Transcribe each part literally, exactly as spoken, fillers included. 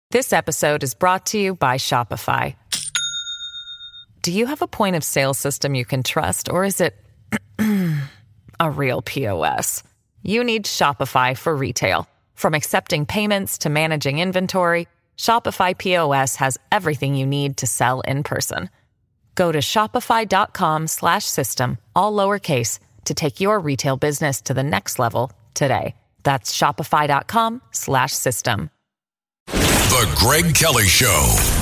This episode is brought to you by Shopify. Do you have a point of sale system you can trust, or is it a real P O S? You need Shopify for retail. From accepting payments to managing inventory, Shopify P O S has everything you need to sell in person. Go to shopify.com slash system, all lowercase, to take your retail business to the next level today. That's shopify.com slash system. The Greg Kelly Show.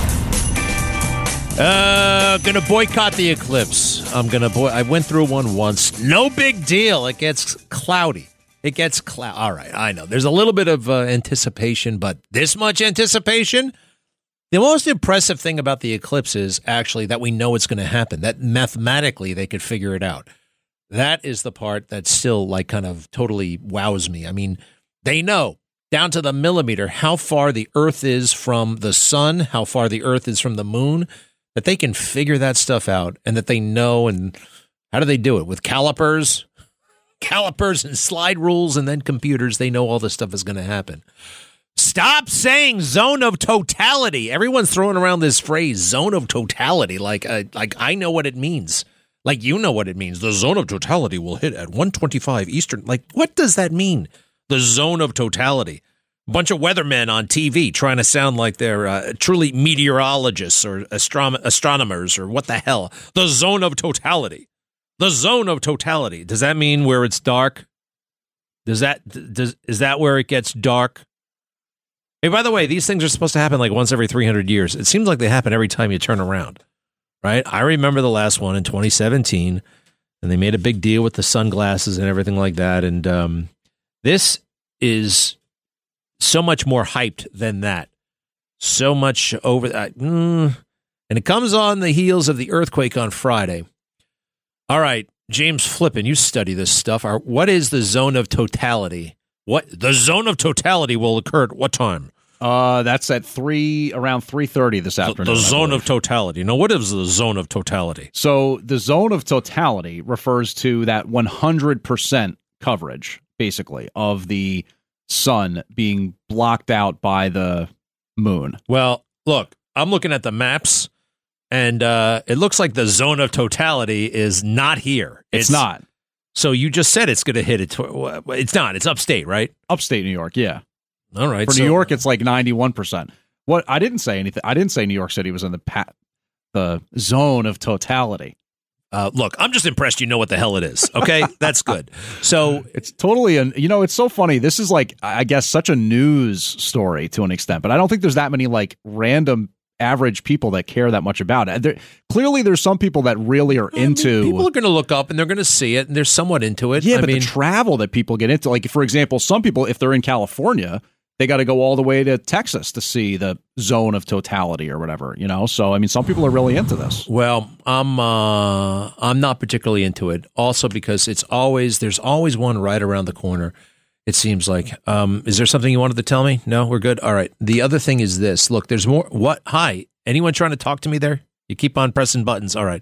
Uh, gonna boycott the eclipse. I'm gonna boy. I went through one once. No big deal. It gets cloudy. It gets cloud. All right, I know. There's a little bit of uh, anticipation, but this much anticipation? The most impressive thing about the eclipse is actually that we know it's going to happen. That mathematically they could figure it out. That is the part that still like kind of totally wows me. I mean, they know down to the millimeter how far the Earth is from the sun, how far the Earth is from the moon, that they can figure that stuff out, and that they know. And how do they do it? With calipers? Calipers and slide rules, and then computers. They know all this stuff is going to happen. Stop saying zone of totality. Everyone's throwing around this phrase, zone of totality, like uh, like I know what it means. Like you know what it means. The zone of totality will hit at one twenty-five Eastern. Like, what does that mean? The zone of totality. A bunch of weathermen on T V trying to sound like they're uh, truly meteorologists or astrom- astronomers or what the hell. The zone of totality. The zone of totality. Does that mean where it's dark? Does that does is that where it gets dark? Hey, by the way, these things are supposed to happen like once every three hundred years. It seems like they happen every time you turn around, right? I remember the last one in twenty seventeen, and they made a big deal with the sunglasses and everything like that. And um, this is so much more hyped than that. So much over that. Mm, and it comes on the heels of the earthquake on Friday. All right, James Flippin, you study this stuff. What is the zone of totality? What the zone of totality will occur at what time? Uh, that's at three around three thirty this afternoon. The, the zone of totality. Now, what is the zone of totality? So the zone of totality refers to that one hundred percent coverage, basically, of the sun being blocked out by the moon. Well, look, I'm looking at the maps, and uh, it looks like the zone of totality is not here. It's, it's not. So you just said it's going to hit it. It's not. It's upstate, right? Upstate New York, yeah. All right. For so, New York, it's like ninety-one percent. What I didn't say anything. I didn't say New York City was in the pa- the zone of totality. Uh, look, I'm just impressed you know what the hell it is. Okay, that's good. So it's totally, an, you know, it's so funny. This is like, I guess, such a news story to an extent, but I don't think there's that many like random average people that care that much about it. There, clearly, there's some people that really are into. I mean, people are going to look up and they're going to see it, and they're somewhat into it. Yeah, I but mean, the travel that people get into, like for example, some people, if they're in California, they got to go all the way to Texas to see the zone of totality or whatever, you know? So, I mean, some people are really into this. Well, I'm uh, I'm not particularly into it. Also because it's always, there's always one right around the corner, it seems like. Um, is there something you wanted to tell me? No, we're good? All right. The other thing is this. Look, there's more. What? Hi. Anyone trying to talk to me there? You keep on pressing buttons. All right.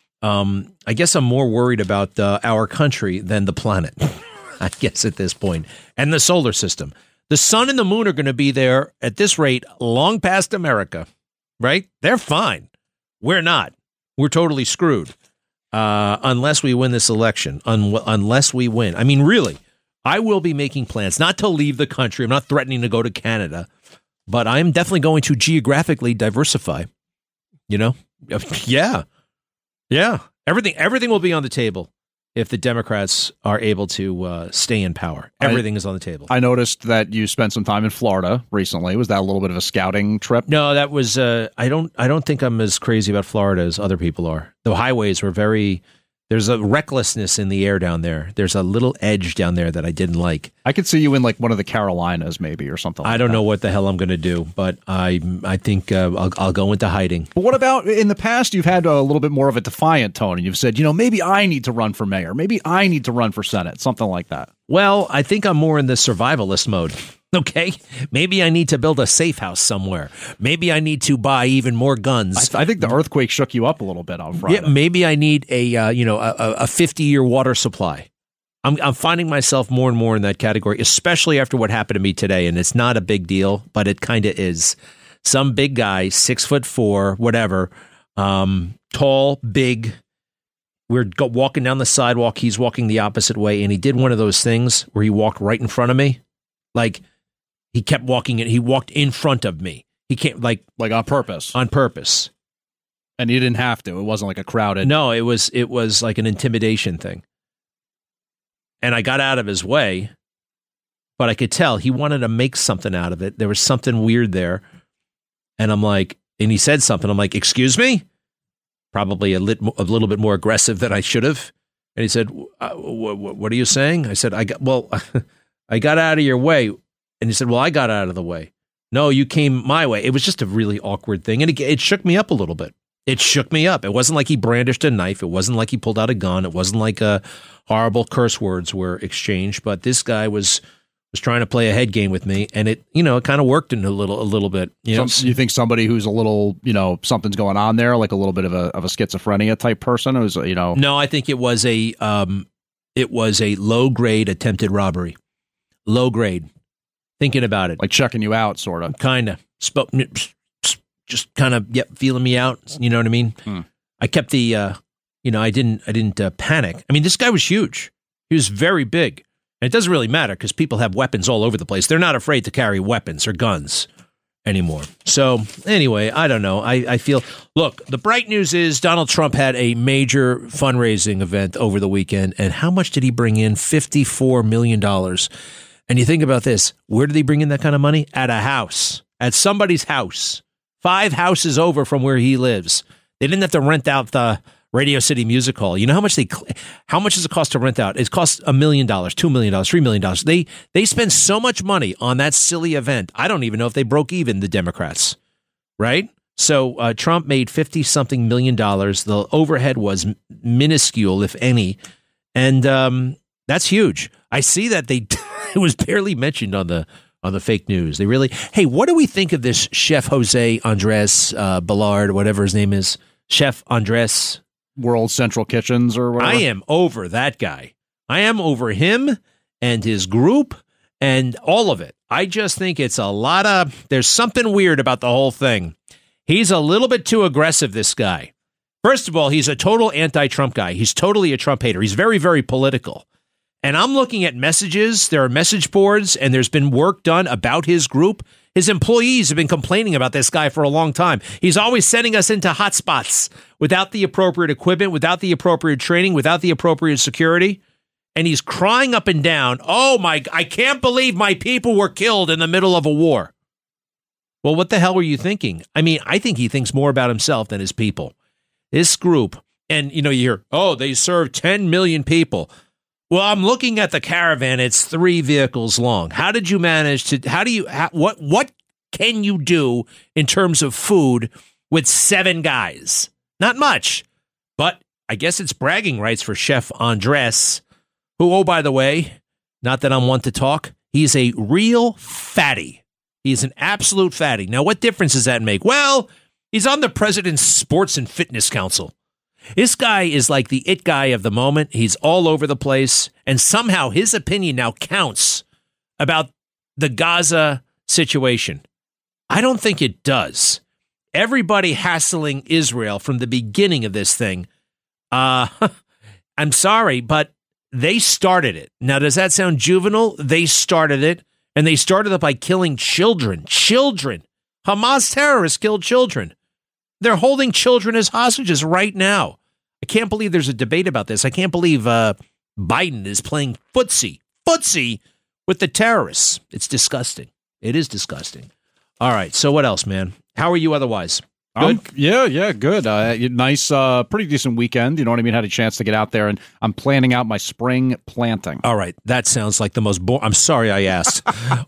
Um, I guess I'm more worried about uh, our country than the planet, I guess, at this point, and the solar system. The sun and the moon are going to be there at this rate long past America, right? They're fine. We're not. We're totally screwed uh, unless we win this election, un- unless we win. I mean, really, I will be making plans not to leave the country. I'm not threatening to go to Canada, but I'm definitely going to geographically diversify, you know? Yeah. Yeah. Everything, everything will be on the table. If the Democrats are able to uh, stay in power, everything I, is on the table. I noticed that you spent some time in Florida recently. Was that a little bit of a scouting trip? No, that was. Uh, I don't. I don't think I'm as crazy about Florida as other people are. The highways were very. There's a recklessness in the air down there. There's a little edge down there that I didn't like. I could see you in like one of the Carolinas, maybe, or something like that. I don't know what the hell I'm going to do, but I I think uh, I'll, I'll go into hiding. But what about in the past? You've had a little bit more of a defiant tone, and you've said, you know, maybe I need to run for mayor. Maybe I need to run for Senate, something like that. Well, I think I'm more in the survivalist mode. Okay, maybe I need to build a safe house somewhere. Maybe I need to buy even more guns. I, I think the earthquake shook you up a little bit on Friday. Yeah, maybe I need a uh, you know a, a fifty year water supply. I'm I'm finding myself more and more in that category, especially after what happened to me today. And it's not a big deal, but it kind of is. some big guy, six foot four, whatever, um, tall, big. We're go- walking down the sidewalk. He's walking the opposite way, and he did one of those things where he walked right in front of me. Like, he kept walking, and he walked in front of me. He can't, like... Like on purpose. On purpose. And you didn't have to. It wasn't like a crowded... No, it was it was like an intimidation thing. And I got out of his way, but I could tell he wanted to make something out of it. There was something weird there. And I'm like... And he said something. I'm like, excuse me? Probably a, lit, a little bit more aggressive than I should have. And he said, uh, w- w- what are you saying? I said, I got, well, I got out of your way. And he said, well, I got out of the way. No, you came my way. It was just a really awkward thing. And it, it shook me up a little bit. It shook me up. It wasn't like he brandished a knife. It wasn't like he pulled out a gun. It wasn't like uh, horrible curse words were exchanged. But this guy was was trying to play a head game with me, and it, you know, it kind of worked in a little, a little bit. You know, Some, you think somebody who's a little, you know, something's going on there, like a little bit of a of a schizophrenia type person, who's, you know? No, I think it was a, um, it was a low grade attempted robbery, low grade. Thinking about it, like checking you out, sort of, kind of, spoke, just kind of, yep, feeling me out. You know what I mean? Hmm. I kept the, uh, you know, I didn't, I didn't uh, panic. I mean, this guy was huge. He was very big. And it doesn't really matter because people have weapons all over the place. They're not afraid to carry weapons or guns anymore. So anyway, I don't know. I, I feel, look, the bright news is Donald Trump had a major fundraising event over the weekend. And how much did he bring in? fifty-four million dollars. And you think about this. Where did he bring in that kind of money? At a house, at somebody's house, five houses over from where he lives. They didn't have to rent out the Radio City Music Hall. You know how much they, how much does it cost to rent out? It costs a million dollars, two million dollars, three million dollars. They they spend so much money on that silly event. I don't even know if they broke even, the Democrats, right? So uh, Trump made fifty something million dollars. The overhead was minuscule, if any, and um, that's huge. I see that they it was barely mentioned on the on the fake news. They really, hey, what do we think of this Chef Jose Andres uh, Ballard, whatever his name is, Chef Andres? World Central Kitchens or whatever. I am over that guy. I am over him and his group and all of it. I just think it's a lot of, there's something weird about the whole thing. He's a little bit too aggressive, this guy. First of all, he's a total anti-Trump guy. He's totally a Trump hater. He's very, very political. And I'm looking at messages. There are message boards, and there's been work done about his group. His employees have been complaining about this guy for a long time. He's always sending us into hot spots without the appropriate equipment, without the appropriate training, without the appropriate security. And he's crying up and down, oh my, I can't believe my people were killed in the middle of a war. Well, what the hell were you thinking? I mean, I think he thinks more about himself than his people. This group, and you know, you hear, oh, they serve ten million people. Well, I'm looking at the caravan. It's three vehicles long. How did you manage to, how do you, how, what, what can you do in terms of food with seven guys? Not much, but I guess it's bragging rights for Chef Andres, who, oh, by the way, not that I'm one to talk, he's a real fatty. He's an absolute fatty. Now, what difference does that make? Well, he's on the president's Sports and Fitness Council. This guy is like the it guy of the moment. He's all over the place. And somehow his opinion now counts about the Gaza situation. I don't think it does. Everybody hassling Israel from the beginning of this thing. Uh, I'm sorry, but they started it. Now, does that sound juvenile? They started it. And they started it by killing children. Children. Hamas terrorists killed children. They're holding children as hostages right now. I can't believe there's a debate about this. I can't believe uh, Biden is playing footsie, footsie with the terrorists. It's disgusting. It is disgusting. All right. So what else, man? How are you otherwise? Good? Um, yeah, yeah, good. Uh, nice, uh, pretty decent weekend. You know what I mean? Had a chance to get out there, and I'm planning out my spring planting. All right. That sounds like the most boring. I'm sorry I asked.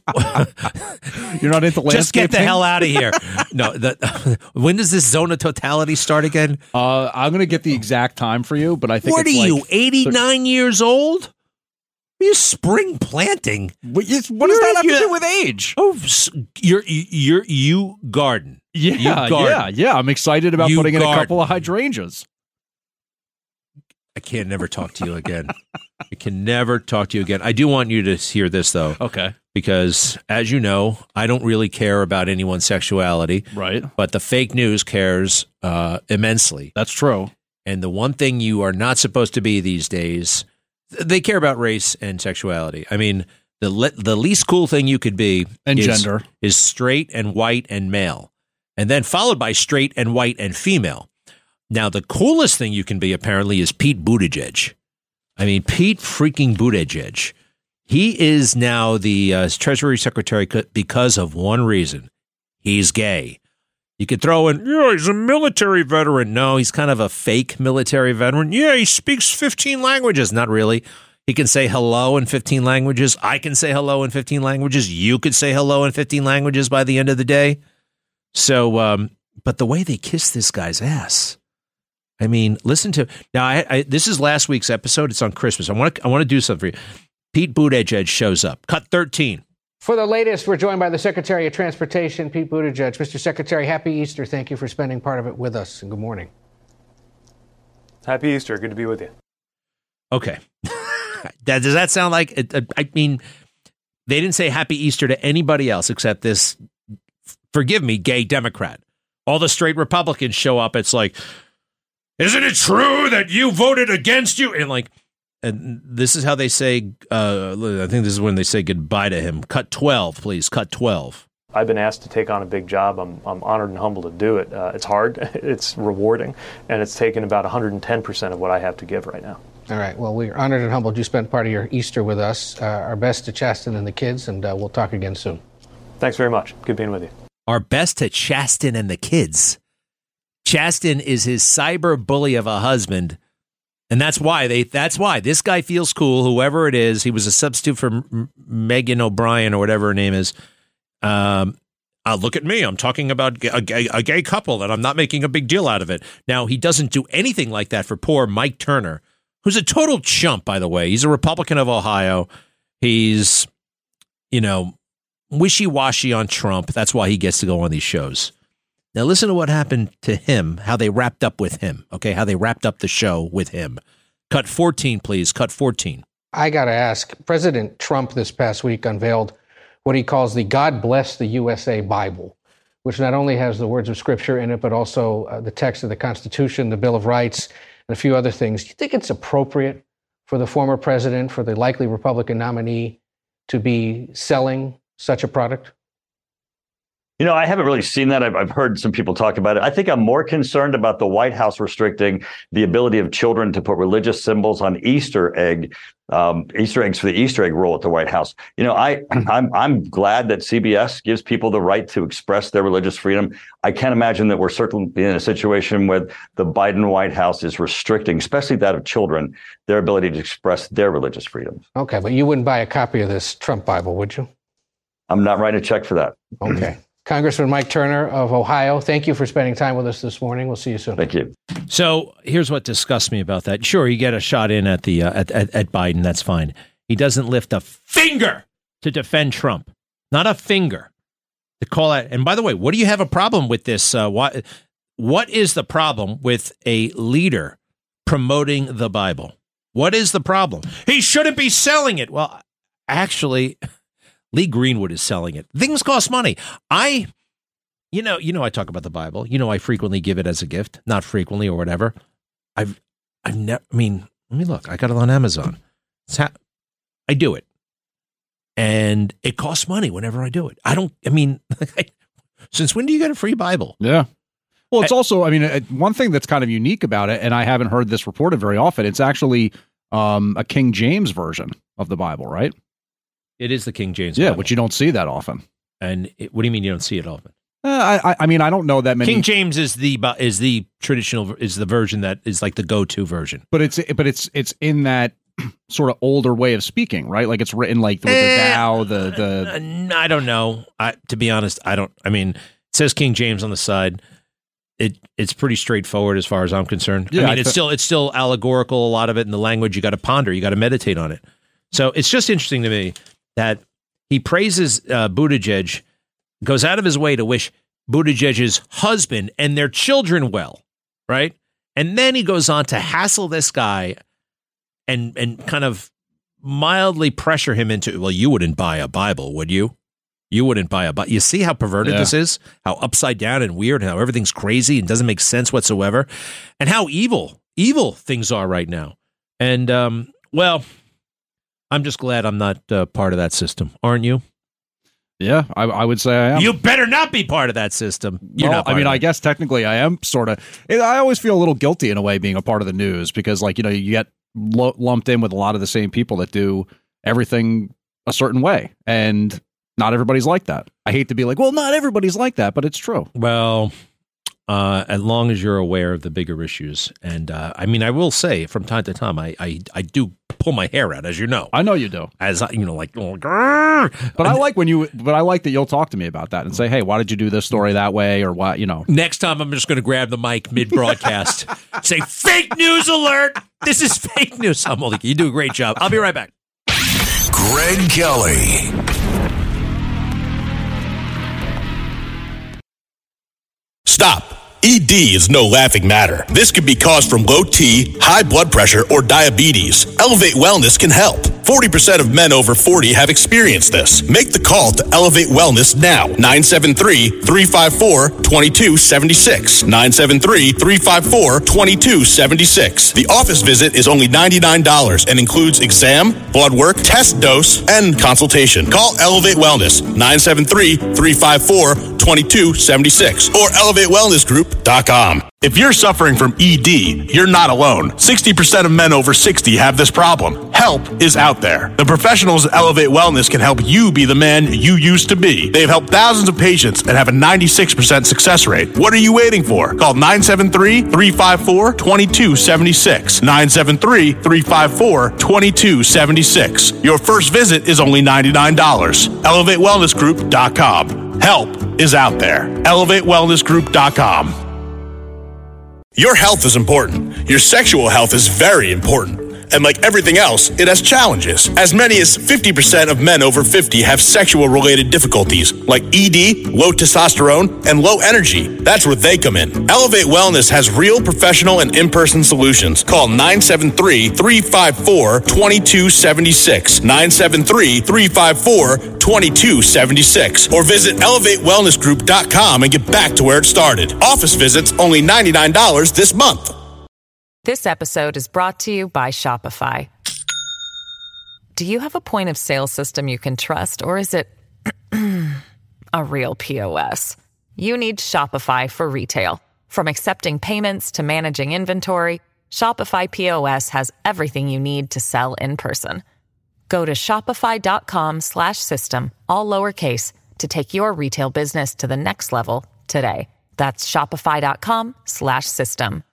You're not into landscaping? Just get the hell out of here. No. The, when does this zone of totality start again? Uh, I'm going to get the exact time for you, but I think what it's are like, you, eighty-nine years old? Are you spring planting? What, does that have to do with age? Oh, you're, you're, you garden. Yeah, you garden. yeah, yeah. I'm excited about you putting garden. in a couple of hydrangeas. I can't never talk to you again. I can never talk to you again. I do want you to hear this, though. Okay. Because, as you know, I don't really care about anyone's sexuality. Right. But the fake news cares uh, immensely. That's true. And the one thing you are not supposed to be these days, they care about race and sexuality. I mean, the le- the least cool thing you could be and is, gender is straight and white and male, and then followed by straight and white and female. Now, the coolest thing you can be, apparently, is Pete Buttigieg. I mean, Pete freaking Buttigieg. He is now the uh, Treasury Secretary because of one reason. He's gay. You could throw in, yeah, he's a military veteran. No, he's kind of a fake military veteran. Yeah, he speaks fifteen languages. Not really. He can say hello in fifteen languages. I can say hello in fifteen languages. You could say hello in fifteen languages by the end of the day. So, um, but the way they kiss this guy's ass. I mean, listen to now. I, I this is last week's episode. It's on Christmas. I want to I want to do something for you. Pete Buttigieg shows up. Cut thirteen. For the latest, we're joined by the Secretary of Transportation, Pete Buttigieg. Mister Secretary, happy Easter. Thank you for spending part of it with us, and good morning. Happy Easter. Good to be with you. Okay. that, does that sound like? It, uh, I mean, they didn't say Happy Easter to anybody else except this. Forgive me, gay Democrat. All the straight Republicans show up. It's like, isn't it true that you voted against you? And like, and this is how they say, uh, I think this is when they say goodbye to him. Cut twelve, please. Cut twelve. I've been asked to take on a big job. I'm, I'm honored and humbled to do it. Uh, it's hard, it's rewarding, and it's taken about one hundred ten percent of what I have to give right now. All right. Well, we're honored and humbled you spent part of your Easter with us. Uh, our best to Chasten and the kids, and uh, we'll talk again soon. Thanks very much. Good being with you. Our best to Chasten and the kids. Chasten is his cyber bully of a husband. And that's why they. That's why this guy feels cool. Whoever it is, he was a substitute for M- Megan O'Brien or whatever her name is. Um, uh, look at me. I'm talking about a gay, a gay couple, and I'm not making a big deal out of it. Now, he doesn't do anything like that for poor Mike Turner, who's a total chump, by the way. He's a Republican of Ohio. He's, you know, wishy-washy on Trump. That's why he gets to go on these shows. Now, listen to what happened to him, how they wrapped up with him, okay, how they wrapped up the show with him. Cut fourteen, please. Cut fourteen. I got to ask, President Trump this past week unveiled what he calls the God Bless the U S A Bible, which not only has the words of Scripture in it, but also uh, the text of the Constitution, the Bill of Rights, and a few other things. Do you think it's appropriate for the former president, for the likely Republican nominee, to be selling such a product? You know, I haven't really seen that. I've, I've heard some people talk about it. I think I'm more concerned about the White House restricting the ability of children to put religious symbols on Easter egg, um, Easter eggs for the Easter egg roll at the White House. You know, I, I'm I'm glad that C B S gives people the right to express their religious freedom. I can't imagine that we're certainly in a situation where the Biden White House is restricting, especially that of children, their ability to express their religious freedoms. Okay, but you wouldn't buy a copy of this Trump Bible, would you? I'm not writing a check for that. Okay. Congressman Mike Turner of Ohio, thank you for spending time with us this morning. We'll see you soon. Thank you. So here's what disgusts me about that. Sure, you get a shot in at the uh, at, at at Biden. That's fine. He doesn't lift a finger to defend Trump. Not a finger to call it. And by the way, what do you have a problem with this? Uh, what what is the problem with a leader promoting the Bible? What is the problem? He shouldn't be selling it. Well, actually, Lee Greenwood is selling it. Things cost money. I, you know, you know, I talk about the Bible. You know, I frequently give it as a gift, not frequently or whatever. I've, I've never, I mean, let me look. I got it on Amazon. It's ha- I do it. And it costs money whenever I do it. I don't, I mean, since when do you get a free Bible? Yeah. Well, it's I, also, I mean, one thing that's kind of unique about it, and I haven't heard this reported very often, it's actually um, a King James version of the Bible, right? It is the King James Yeah, Bible. which you don't see that often. And it, what do you mean you don't see it often? Uh, I, I mean, I don't know that many. King James is the is the traditional is the version that is like the go-to version. But it's but it's it's in that sort of older way of speaking, right? Like it's written like with the thou, the the. I don't know. I to be honest, I don't. I mean, it says King James on the side. It it's pretty straightforward as far as I'm concerned. Yeah, I mean, I it's th- still it's still allegorical. A lot of it in the language you got to ponder. You got to meditate on it. So it's just interesting to me that he praises uh, Buttigieg, goes out of his way to wish Buttigieg's husband and their children well, right? And then he goes on to hassle this guy and and kind of mildly pressure him into, well, you wouldn't buy a Bible, would you? You wouldn't buy a Bible. You see how perverted Yeah. this is? How upside down and weird, and how everything's crazy and doesn't make sense whatsoever, and how evil, evil things are right now. And, um, well, I'm just glad I'm not uh, part of that system, aren't you? Yeah, I, I would say I am. You better not be part of that system. You're Well, not part I mean, of I it. guess technically I am sort of. I always feel a little guilty in a way being a part of the news because, like, you know, you get lo- lumped in with a lot of the same people that do everything a certain way, and not everybody's like that. I hate to be like, well, not everybody's like that, but it's true. Well, uh, as long as you're aware of the bigger issues, and uh, I mean, I will say from time to time, I, I I do pull my hair out, as you know, I know you do, as I, you know, like, oh, grrr. but I like when you. But I like that you'll talk to me about that and say, hey, why did you do this story that way, or why, you know. Next time, I'm just going to grab the mic mid broadcast, say fake news alert. This is fake news. I'm only, you do a great job. I'll be right back. Greg Kelly. Stop. E D is no laughing matter. This could be caused from low T, high blood pressure, or diabetes. Elevate Wellness can help. forty percent of men over forty have experienced this. Make the call to Elevate Wellness now. nine seven three, three five four, two two seven six. nine seven three, three five four, two two seven six. The office visit is only ninety-nine dollars and includes exam, blood work, test dose, and consultation. Call Elevate Wellness. nine seven three, three five four, two two seven six or elevate wellness group dot com. If you're suffering from E D, you're not alone. sixty percent of men over sixty have this problem. Help is out there. The professionals at Elevate Wellness can help you be the man you used to be. They've helped thousands of patients and have a ninety-six percent success rate. What are you waiting for? Call nine seven three, three five four, two two seven six. nine seven three, three five four, two two seven six. Your first visit is only ninety-nine dollars. elevate wellness group dot com. Help is out there. elevate wellness group dot com. Your health is important. Your sexual health is very important. And like everything else, it has challenges. As many as fifty percent of men over fifty have sexual-related difficulties, like E D, low testosterone, and low energy. That's where they come in. Elevate Wellness has real professional and in-person solutions. Call nine seven three, three five four, two two seven six, nine seven three, three five four, two two seven six, or visit elevate wellness group dot com and get back to where it started. Office visits only ninety-nine dollars this month. This episode is brought to you by Shopify. Do you have a point of sale system you can trust, or is it a real P O S? You need Shopify for retail. From accepting payments to managing inventory, Shopify P O S has everything you need to sell in person. Go to shopify.com slash system, all lowercase, to take your retail business to the next level today. That's shopify.com slash system.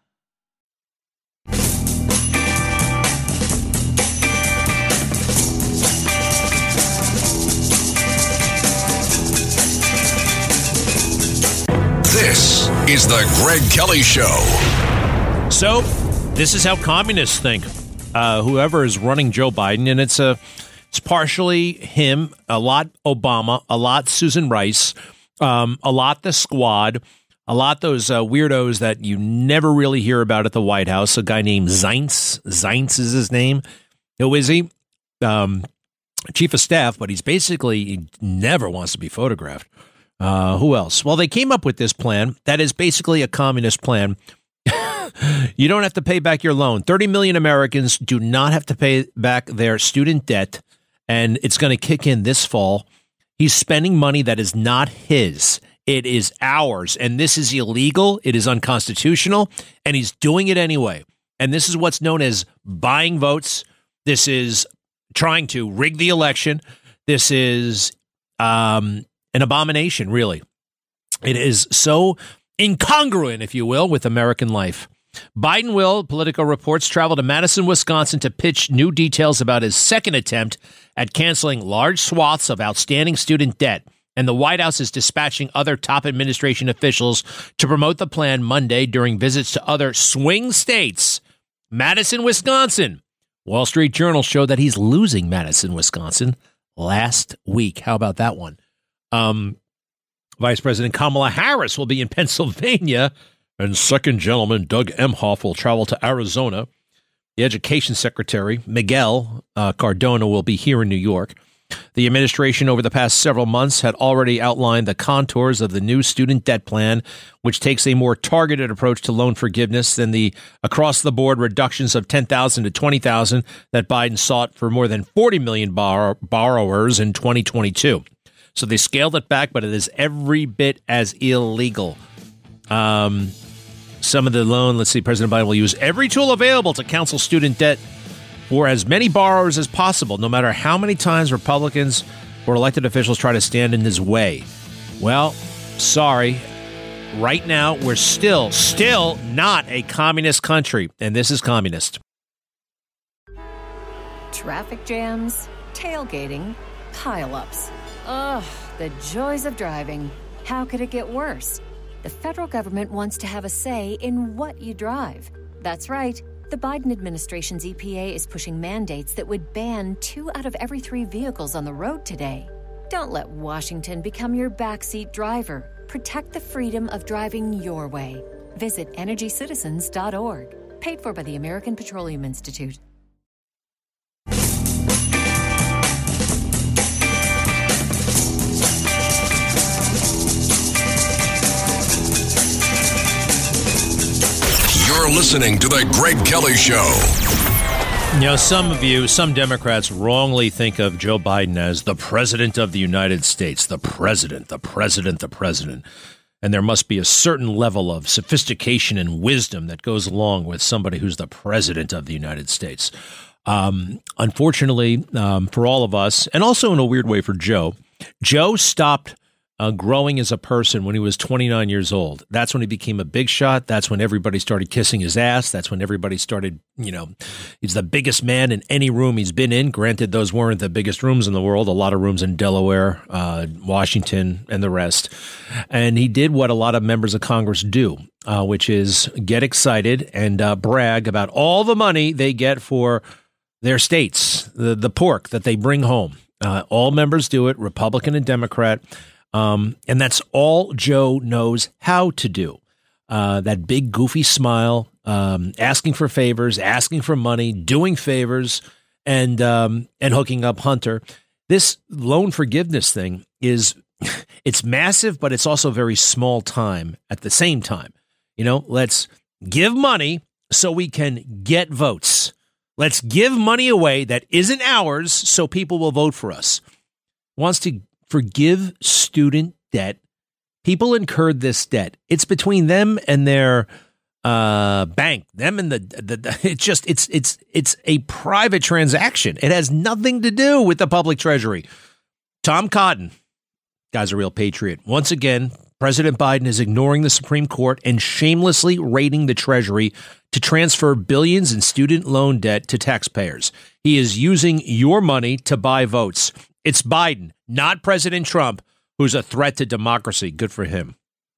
This is the Greg Kelly Show. So, this is how communists think. Uh, whoever is running Joe Biden, and it's a, it's partially him, a lot Obama, a lot Susan Rice, um, a lot the Squad, a lot those uh, weirdos that you never really hear about at the White House. A guy named Zients, Zients is his name. Who is he? Um, chief of staff, but he's basically he never wants to be photographed. Uh, who else? Well, they came up with this plan that is basically a communist plan. You don't have to pay back your loan. thirty million Americans do not have to pay back their student debt, and it's going to kick in this fall. He's spending money that is not his. It is ours, and this is illegal. It is unconstitutional, and he's doing it anyway. And this is what's known as buying votes. This is trying to rig the election. This is um, an abomination, really. It is so incongruent, if you will, with American life. Biden will, Politico reports, travel to Madison, Wisconsin to pitch new details about his second attempt at canceling large swaths of outstanding student debt. And the White House is dispatching other top administration officials to promote the plan Monday during visits to other swing states. Madison, Wisconsin. Wall Street Journal showed that he's losing Madison, Wisconsin last week. How about that one? Um, Vice President Kamala Harris will be in Pennsylvania And second gentleman Doug Emhoff will travel to Arizona. The Education Secretary, Miguel uh, Cardona, will be here in New York. The administration over the past several months had already outlined the contours of the new student debt plan, which takes a more targeted approach to loan forgiveness than the across-the-board reductions of ten thousand dollars to twenty thousand dollars that Biden sought for more than forty million borrow- borrowers in twenty twenty-two. So they scaled it back, but it is every bit as illegal. Um, some of the loan, let's see, President Biden will use every tool available to counsel student debt for as many borrowers as possible, no matter how many times Republicans or elected officials try to stand in his way. Well, sorry. Right now, we're still, still not a communist country, and this is communist. Traffic jams, tailgating, pile-ups. Ugh, the joys of driving. How could it get worse? The federal government wants to have a say in what you drive. That's right. The Biden administration's E P A is pushing mandates that would ban two out of every three vehicles on the road today. Don't let Washington become your backseat driver. Protect the freedom of driving your way. Visit energy citizens dot org. Paid for by the American Petroleum Institute. You're listening to The Greg Kelly Show. You know, some of you, some Democrats wrongly think of Joe Biden as the president of the United States. The president, the president, the president. And there must be a certain level of sophistication and wisdom that goes along with somebody who's the president of the United States. Um, unfortunately, um, for all of us, and also in a weird way for Joe, Joe stopped Uh, growing as a person when he was twenty-nine years old. That's when he became a big shot. That's when everybody started kissing his ass. That's when everybody started, you know, he's the biggest man in any room he's been in. Granted, those weren't the biggest rooms in the world. A lot of rooms in Delaware, uh, Washington, and the rest. And he did what a lot of members of Congress do, uh, which is get excited and uh, brag about all the money they get for their states, the, the pork that they bring home. Uh, all members do it, Republican and Democrat. Um, and that's all Joe knows how to do. Uh, that big goofy smile, um, asking for favors, asking for money, doing favors, and um, and hooking up Hunter. This loan forgiveness thing is, it's massive, but it's also very small time at the same time. You know, let's give money so we can get votes. Let's give money away that isn't ours so people will vote for us. Wants to forgive student debt. People incurred this debt. It's between them and their uh, bank. Them and the, the, the it's just it's it's it's a private transaction. It has nothing to do with the public treasury. Tom Cotton, guy's a real patriot. Once again, President Biden is ignoring the Supreme Court and shamelessly raiding the Treasury to transfer billions in student loan debt to taxpayers. He is using your money to buy votes. It's Biden, not President Trump, who's a threat to democracy. Good for him.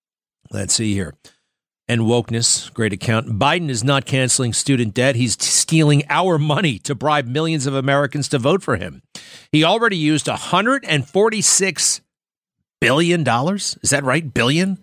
Let's see here. And wokeness, great account. Biden is not canceling student debt. He's stealing our money to bribe millions of Americans to vote for him. He already used one hundred forty-six billion dollars. Is that right? Billion?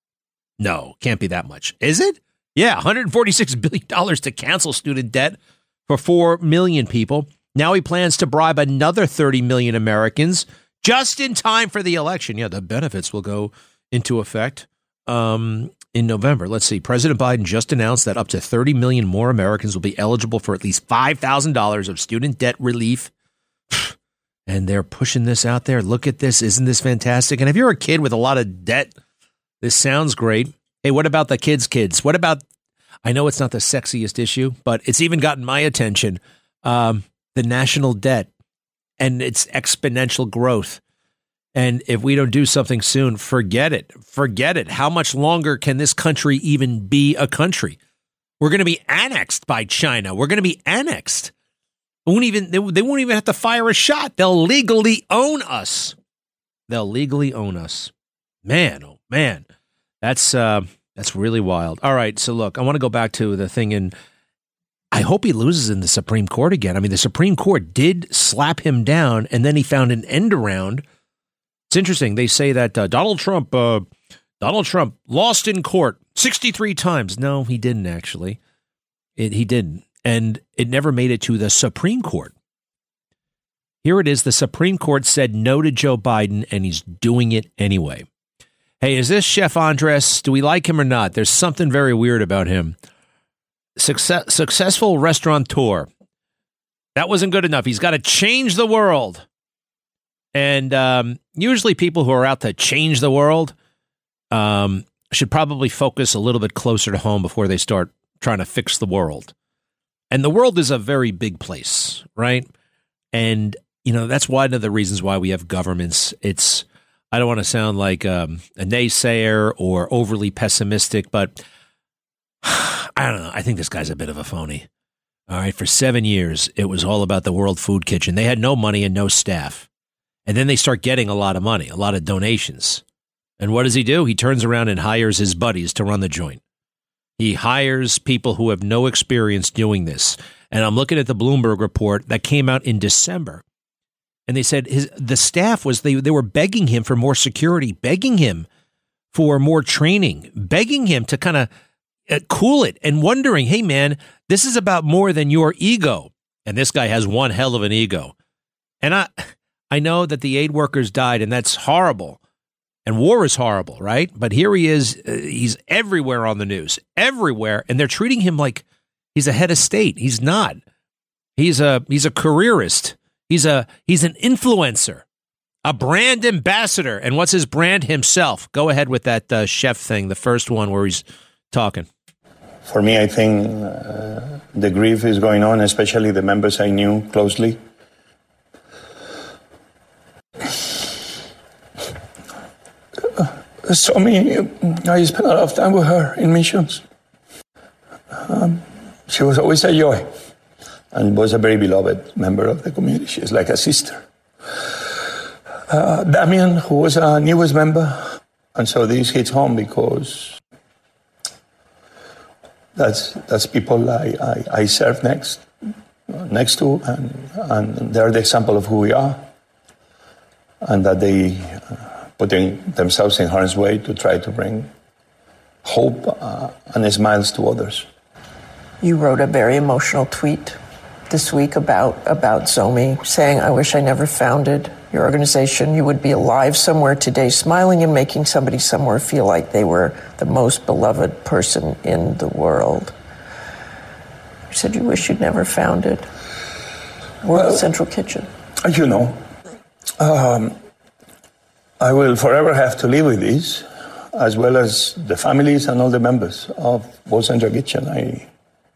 No, can't be that much. Is it? Yeah, one hundred forty-six billion dollars to cancel student debt for four million people. Now he plans to bribe another thirty million Americans just in time for the election. Yeah, the benefits will go into effect um, in November. Let's see. President Biden just announced that up to thirty million more Americans will be eligible for at least five thousand dollars of student debt relief. And they're pushing this out there. Look at this. Isn't this fantastic? And if you're a kid with a lot of debt, this sounds great. Hey, what about the kids' kids? What about, I know it's not the sexiest issue, but it's even gotten my attention. Um, the national debt and its exponential growth. And if we don't do something soon, forget it. Forget it. How much longer can this country even be a country? We're going to be annexed by China. We're going to be annexed. Won't even they, they won't even have to fire a shot. They'll legally own us. They'll legally own us. Man, oh man, that's uh, that's really wild. All right, so look, I want to go back to the thing in. I hope he loses in the Supreme Court again. I mean, the Supreme Court did slap him down, and then he found an end around. It's interesting. They say that uh, Donald Trump, uh, Donald Trump lost in court, sixty-three times. No, he didn't actually. It, he didn't. And it never made it to the Supreme Court. Here it is. The Supreme Court said no to Joe Biden, and he's doing it anyway. Hey, is this Chef Andres? Do we like him or not? There's something very weird about him. Success, successful restaurateur. That wasn't good enough. He's got to change the world. And um, usually people who are out to change the world um, should probably focus a little bit closer to home before they start trying to fix the world. And the world is a very big place, right? And you know, that's one of the reasons why we have governments. It's, I don't want to sound like um, a naysayer or overly pessimistic, but I don't know. I think this guy's a bit of a phony. All right. For seven years, it was all about the World Food Kitchen. They had no money and no staff. And then they start getting a lot of money, a lot of donations. And what does he do? He turns around and hires his buddies to run the joint. He hires people who have no experience doing this. And I'm looking at the Bloomberg report that came out in December. And they said his the staff was, they, they were begging him for more security, begging him for more training, begging him to kind of uh, cool it and wondering, hey, man, this is about more than your ego. And this guy has one hell of an ego. And I, I know that the aid workers died, and that's horrible. And war is horrible, right? But here he is. Uh, he's everywhere on the news, everywhere. And they're treating him like he's a head of state. He's not. He's a he's a careerist. He's a he's an influencer, a brand ambassador. And what's his brand? Himself. Go ahead with that uh, chef thing, the first one where he's talking. For me, I think uh, the grief is going on, especially the members I knew closely. Uh, so me, I spent a lot of time with her in missions. Um, she was always a joy. And was a very beloved member of the community. She's like a sister. Uh, Damien, who was a newest member, and so this hits home because that's that's people I, I, I serve next next to, and, and they're the example of who we are, and that they uh, putting themselves in harm's way to try to bring hope uh, and smiles to others. You wrote a very emotional tweet this week about about Zomi, saying, I wish I never founded your organization. You would be alive somewhere today, smiling and making somebody somewhere feel like they were the most beloved person in the world. You said you wish you'd never founded World well, Central Kitchen. You know, um, I will forever have to live with this, as well as the families and all the members of World Central Kitchen. I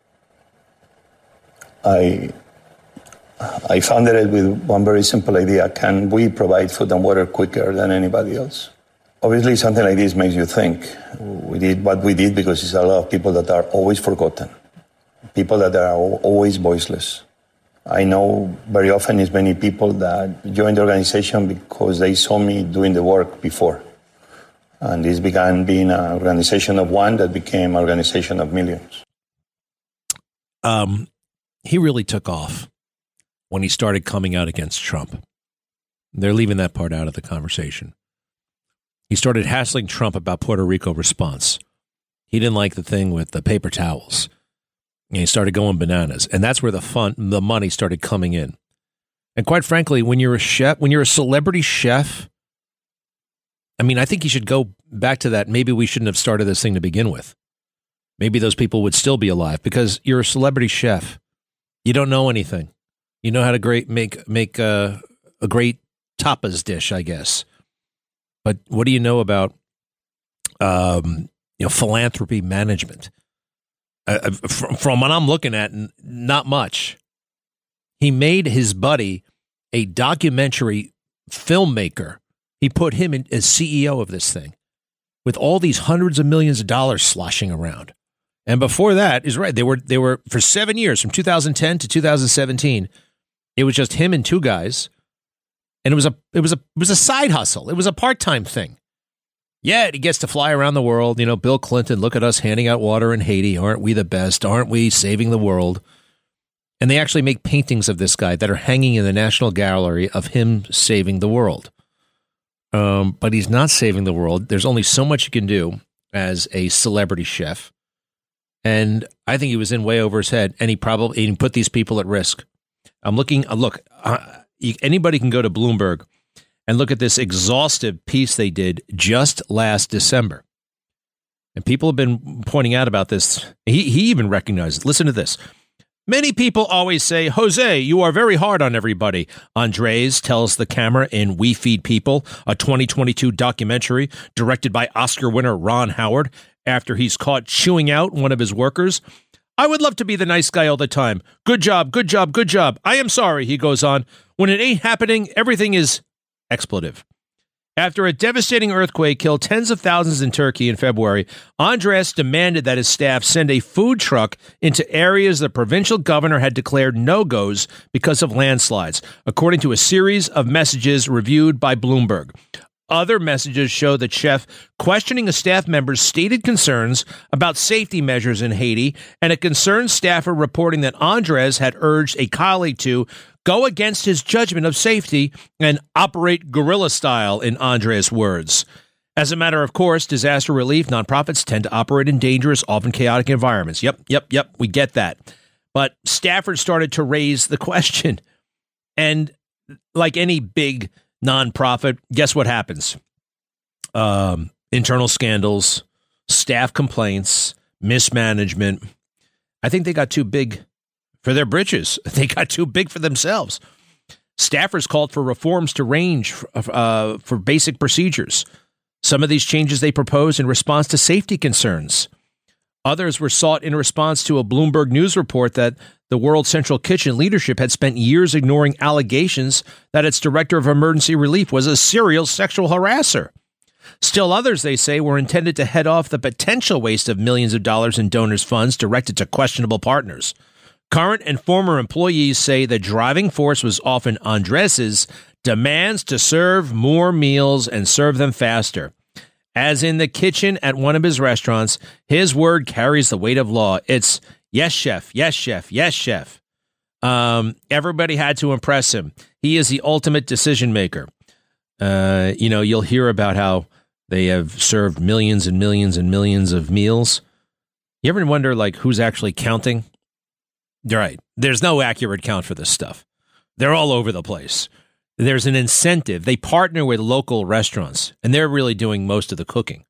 I, I founded it with one very simple idea. Can we provide food and water quicker than anybody else? Obviously, something like this makes you think. We did what we did because it's a lot of people that are always forgotten, people that are always voiceless. I know very often it's many people that joined the organization because they saw me doing the work before. And this began being an organization of one that became an organization of millions. Um. He really took off when he started coming out against Trump. They're leaving that part out of the conversation. He started hassling Trump about Puerto Rico response. He didn't like the thing with the paper towels. And he started going bananas. And that's where the fun, the money started coming in. And quite frankly, when you're a chef, when you're a celebrity chef, I mean, I think you should go back to that. Maybe we shouldn't have started this thing to begin with. Maybe those people would still be alive because you're a celebrity chef. You don't know anything. You know how to great make make a, a great tapas dish, I guess. But what do you know about um, you know philanthropy management? Uh, from, from what I'm looking at, not much. He made his buddy a documentary filmmaker. He put him in as C E O of this thing with all these hundreds of millions of dollars sloshing around. And before that is right. They were they were for seven years, from two thousand ten to two thousand seventeen. It was just him and two guys, and it was a it was a it was a side hustle. It was a part time thing. Yeah, he gets to fly around the world. You know, Bill Clinton. Look at us handing out water in Haiti. Aren't we the best? Aren't we saving the world? And they actually make paintings of this guy that are hanging in the National Gallery of him saving the world. Um, but he's not saving the world. There's only so much you can do. as a celebrity chef. And I think he was in way over his head, and he probably he put these people at risk. I'm looking, uh, look, uh, anybody can go to Bloomberg and look at this exhaustive piece they did just last December. And people have been pointing out about this. He, he even recognized it. Listen to this. Many people always say, Jose, you are very hard on everybody. Andres tells the camera in We Feed People, a twenty twenty-two documentary directed by Oscar winner Ron Howard, after he's caught chewing out one of his workers. I would love to be the nice guy all the time. Good job, good job, good job. I am sorry, he goes on. When it ain't happening, everything is expletive. After a devastating earthquake killed tens of thousands in Turkey in February, Andres demanded that his staff send a food truck into areas the provincial governor had declared no-goes because of landslides, according to a series of messages reviewed by Bloomberg. Other messages show the chef questioning a staff member's stated concerns about safety measures in Haiti, and a concerned staffer reporting that Andres had urged a colleague to go against his judgment of safety and operate guerrilla style, in Andres' words. As a matter of course, disaster relief nonprofits tend to operate in dangerous, often chaotic environments. Yep, yep, yep, we get that. But staffers started to raise the question. And like any big nonprofit, guess what happens? Um, internal scandals, staff complaints, mismanagement. I think they got too big for their britches. They got too big for themselves. Staffers called for reforms to range uh, for basic procedures. Some of these changes they proposed in response to safety concerns. Others were sought in response to a Bloomberg News report that the World Central Kitchen leadership had spent years ignoring allegations that its director of emergency relief was a serial sexual harasser. Still others, they say, were intended to head off the potential waste of millions of dollars in donors' funds directed to questionable partners. Current and former employees say the driving force was often Andres's demands to serve more meals and serve them faster. As in the kitchen at one of his restaurants, his word carries the weight of law. It's, yes, chef, yes, chef, yes, chef. Um, everybody had to impress him. He is the ultimate decision maker. Uh, you know, you'll hear about how they have served millions and millions and millions of meals. You ever wonder, like, who's actually counting? Right. There's no accurate count for this stuff. They're all over the place. There's an incentive. They partner with local restaurants, and they're really doing most of the cooking.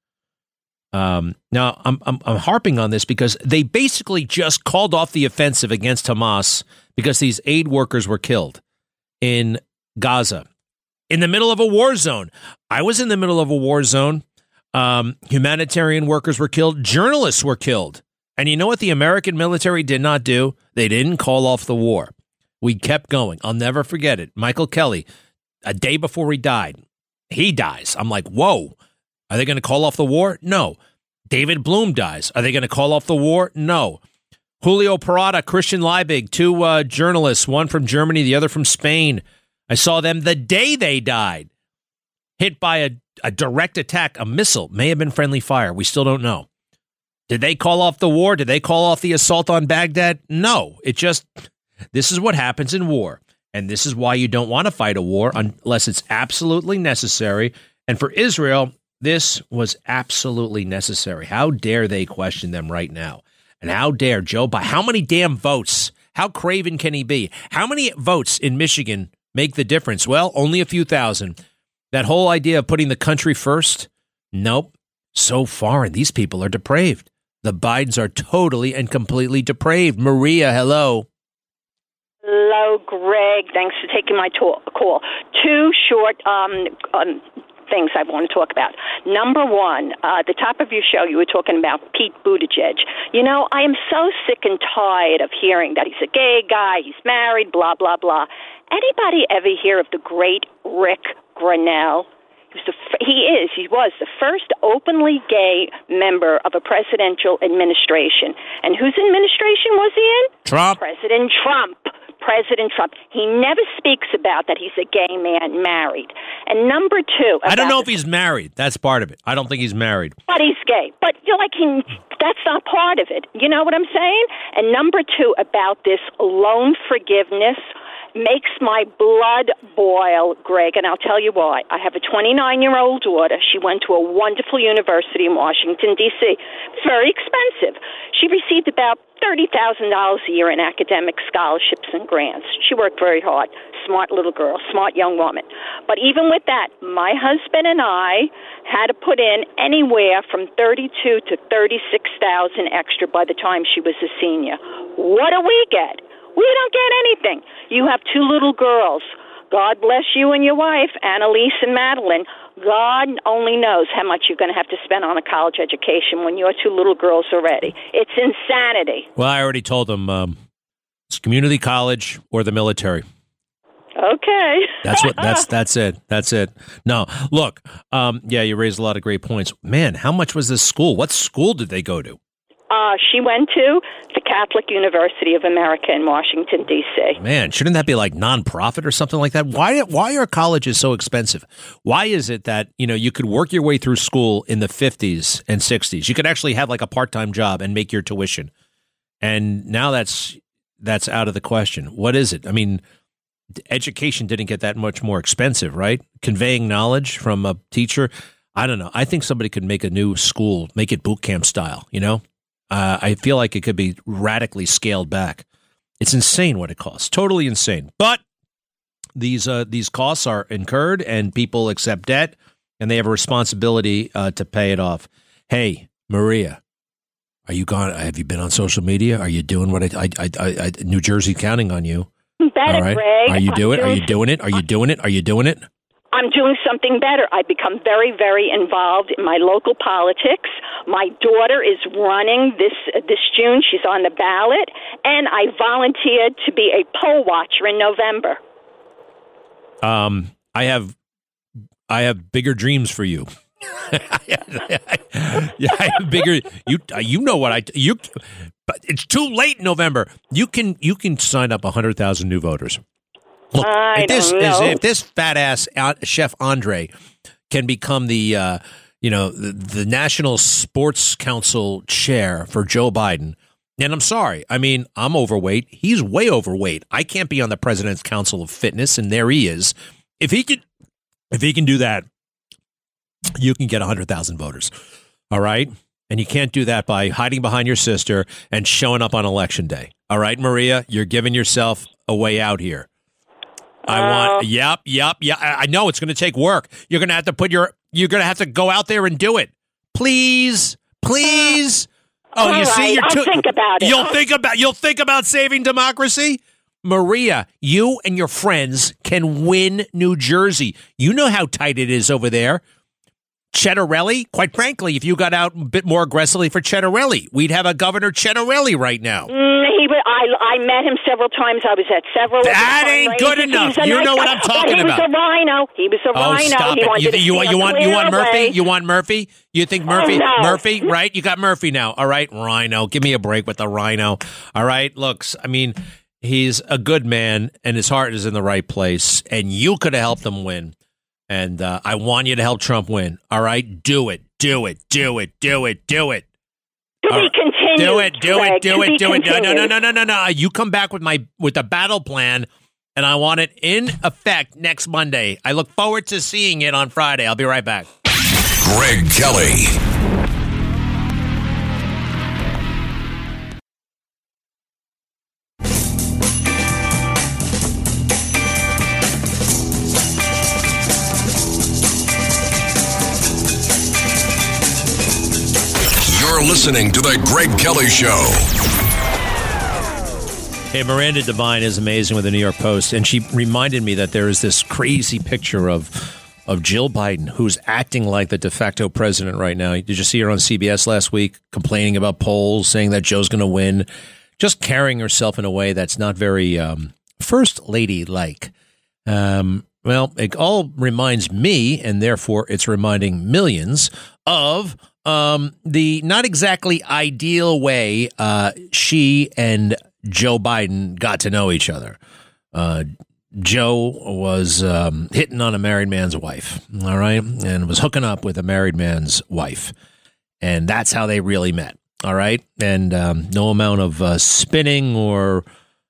Um, now, I'm, I'm I'm harping on this because they basically just called off the offensive against Hamas because these aid workers were killed in Gaza, in the middle of a war zone. I was in the middle of a war zone. Um, humanitarian workers were killed. Journalists were killed. And you know what the American military did not do? They didn't call off the war. We kept going. I'll never forget it. Michael Kelly, a day before he died, he dies. I'm like, whoa, are they going to call off the war? No. David Bloom dies. Are they going to call off the war? No. Julio Parada, Christian Liebig, two uh, journalists, one from Germany, the other from Spain. I saw them the day they died, hit by a, a direct attack, a missile. May have been friendly fire. We still don't know. Did they call off the war? Did they call off the assault on Baghdad? No. It just, this is what happens in war. And this is why you don't want to fight a war unless it's absolutely necessary. And for Israel, this was absolutely necessary. How dare they question them right now? And how dare Joe Biden? How many damn votes? How craven can he be? How many votes in Michigan make the difference? Well, only a few thousand. That whole idea of putting the country first? Nope. So foreign. These people are depraved. The Bidens are totally and completely depraved. Maria, hello. Hello, Greg. Thanks for taking my to- call. Two short um, um, things I want to talk about. Number one, uh, at the top of your show, you were talking about Pete Buttigieg. You know, I am so sick and tired of hearing that he's a gay guy, he's married, blah, blah, blah. Anybody ever hear of the great Rick Grenell? He, was the, he is, he was the first openly gay member of a presidential administration. And whose administration was he in? Trump. President Trump. President Trump. He never speaks about that he's a gay man married. And number two, I don't know if he's married. That's part of it. I don't think he's married. But he's gay. But you're like, he, that's not part of it. You know what I'm saying? And number two, about this loan forgiveness. makes my blood boil, Greg, and I'll tell you why. I have a twenty-nine-year-old daughter. She went to a wonderful university in Washington, D C Very expensive. She received about thirty thousand dollars a year in academic scholarships and grants. She worked very hard. Smart little girl, smart young woman. But even with that, my husband and I had to put in anywhere from thirty-two to thirty-six thousand extra by the time she was a senior. What do we get? We don't get anything. You have two little girls. God bless you and your wife, Annalise and Madeline. God only knows how much you're going to have to spend on a college education when you're two little girls already. It's insanity. Well, I already told them um, it's community college or the military. Okay. That's what. That's that's it. That's it. No, look. Um, yeah, you raised a lot of great points. Man, how much was this school? What school did they go to? Uh, she went to the Catholic University of America in Washington, D C Man, shouldn't that be like nonprofit or something like that? Why why are colleges so expensive? Why is it that, you know, you could work your way through school in the fifties and sixties? You could actually have like a part-time job and make your tuition. And now that's that's out of the question. What is it? I mean, education didn't get that much more expensive, right? Conveying knowledge from a teacher. I don't know. I think somebody could make a new school, make it boot camp style, you know? Uh, I feel like it could be radically scaled back. It's insane what it costs. Totally insane. But these uh, these costs are incurred and people accept debt and they have a responsibility uh, to pay it off. Hey, Maria, are you gone? Have you been on social media? Are you doing what I, I, I, I New Jersey counting on you? Better, All right. Greg. Are you doing? doing Are you doing it? Are you doing it? Are you doing it? I'm doing something better. I've become very, very involved in my local politics. My daughter is running this uh, this June. She's on the ballot, and I volunteered to be a poll watcher in November. Um, I have, I have bigger dreams for you. yeah, I have bigger. You, you know what I you, but it's too late in November. You can you can sign up a hundred thousand new voters. Look, I if this don't is know. if this fat ass Chef Andre can become the uh, you know the, the National Sports Council chair for Joe Biden, and I'm sorry, I mean I'm overweight. He's way overweight. I can't be on the President's Council of Fitness, and there he is. If he can, if he can do that, you can get a hundred thousand voters. All right, and you can't do that by hiding behind your sister and showing up on election day. All right, Maria, you're giving yourself a way out here. I want, yep, yep, yeah. I know it's going to take work. You're going to have to put your, you're going to have to go out there and do it. Please, please. Oh, All you see, right, you're I'll too. think about it. You'll think about, you'll think about saving democracy. Maria, you and your friends can win New Jersey. You know how tight it is over there. Cettarelli, quite frankly, if you got out a bit more aggressively for Cettarelli, we'd have a Governor Cettarelli right now. Mm, he, I, I met him several times. I was at several. That ain't good enough. You know what I'm talking but he about. He was a rhino. He was a Oh, rhino. stop he it! wanted You, to you, steal you want you want clear Murphy? away. You want Murphy? You think Murphy? Oh, no. Murphy, right? You got Murphy now. All right, Rhino. Give me a break with the Rhino. All right, looks. I mean, he's a good man, and his heart is in the right place. And you could have helped him win. And uh, I want you to help Trump win. All right, do it, do it, do it, do it, do it. To All be right. continued. Do it, do Greg, it, do to it, be do it. No, no, no, continued. no, no, no, no. You come back with my with the battle plan, and I want it in effect next Monday. I look forward to seeing it on Friday. I'll be right back. Greg Kelly. You're listening to The Greg Kelly Show. Hey, Miranda Devine is amazing with the New York Post, and she reminded me that there is this crazy picture of of Jill Biden, who's acting like the de facto president right now. Did you see her on C B S last week complaining about polls, saying that Joe's going to win, just carrying herself in a way that's not very um, first lady-like. Um, well, it all reminds me, and therefore it's reminding millions of um, the not exactly ideal way uh, she and Joe Biden got to know each other. Uh, Joe was um, hitting on a married man's wife, all right, and was hooking up with a married man's wife. And that's how they really met, all right? And um, no amount of uh, spinning or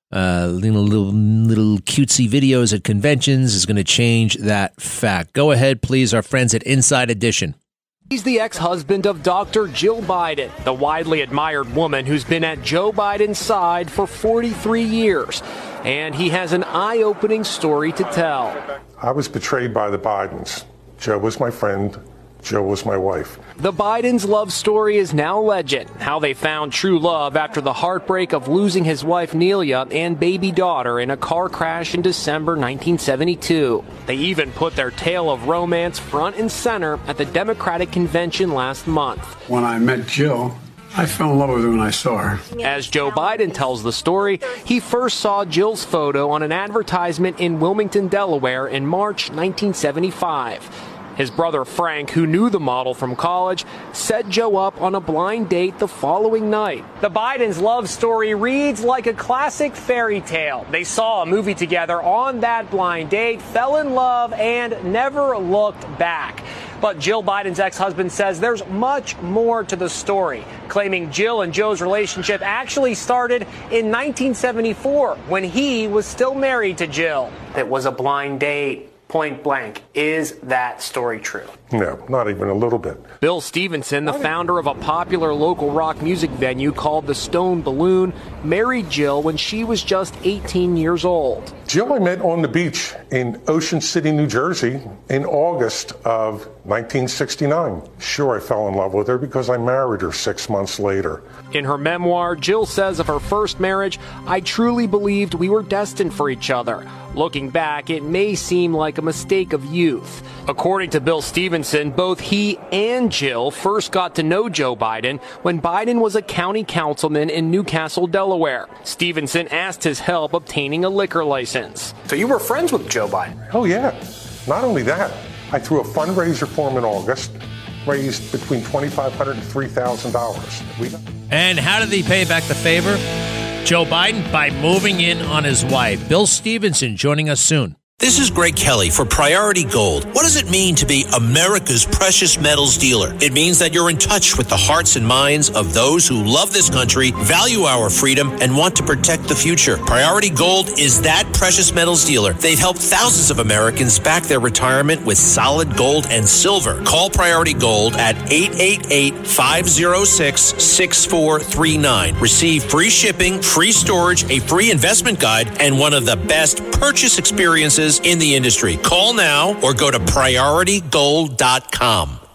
uh, little, little, little cutesy videos at conventions is going to change that fact. Go ahead, please, our friends at Inside Edition. He's the ex-husband of Doctor Jill Biden, the widely admired woman who's been at Joe Biden's side for forty-three years. And he has an eye-opening story to tell. I was betrayed by the Bidens. Joe was my friend. Jill was my wife. The Bidens' love story is now legend. How they found true love after the heartbreak of losing his wife Nelia and baby daughter in a car crash in December nineteen seventy-two. They even put their tale of romance front and center at the Democratic convention last month. When I met Jill, I fell in love with her when I saw her. As Joe Biden tells the story, he first saw Jill's photo on an advertisement in Wilmington, Delaware in March nineteen seventy-five. His brother Frank, who knew the model from college, set Joe up on a blind date the following night. The Bidens' love story reads like a classic fairy tale. They saw a movie together on that blind date, fell in love, and never looked back. But Jill Biden's ex-husband says there's much more to the story, claiming Jill and Joe's relationship actually started in nineteen seventy-four when he was still married to Jill. It was a blind date. Point blank, is that story true? No, not even a little bit. Bill Stevenson, the founder of a popular local rock music venue called the Stone Balloon, married Jill when she was just eighteen years old. Jill I met on the beach in Ocean City, New Jersey in August of nineteen sixty-nine. Sure, I fell in love with her because I married her six months later. In her memoir, Jill says of her first marriage, "I truly believed we were destined for each other. Looking back, it may seem like a mistake of youth." According to Bill Stevenson, both he and Jill first got to know Joe Biden when Biden was a county councilman in Newcastle, Delaware. Stevenson asked his help obtaining a liquor license. So you were friends with Joe Biden? Oh, yeah. Not only that, I threw a fundraiser for him in August, raised between twenty-five hundred dollars and three thousand dollars. We... And how did he pay back the favor? Joe Biden, by moving in on his wife. Bill Stevenson joining us soon. This is Greg Kelly for Priority Gold. What does it mean to be America's precious metals dealer? It means that you're in touch with the hearts and minds of those who love this country, value our freedom, and want to protect the future. Priority Gold is that precious metals dealer. They've helped thousands of Americans back their retirement with solid gold and silver. Call Priority Gold at eight eight eight, five oh six, six four three nine. Receive free shipping, free storage, a free investment guide, and one of the best purchase experiences in the industry. Call now or go to priority gold dot com.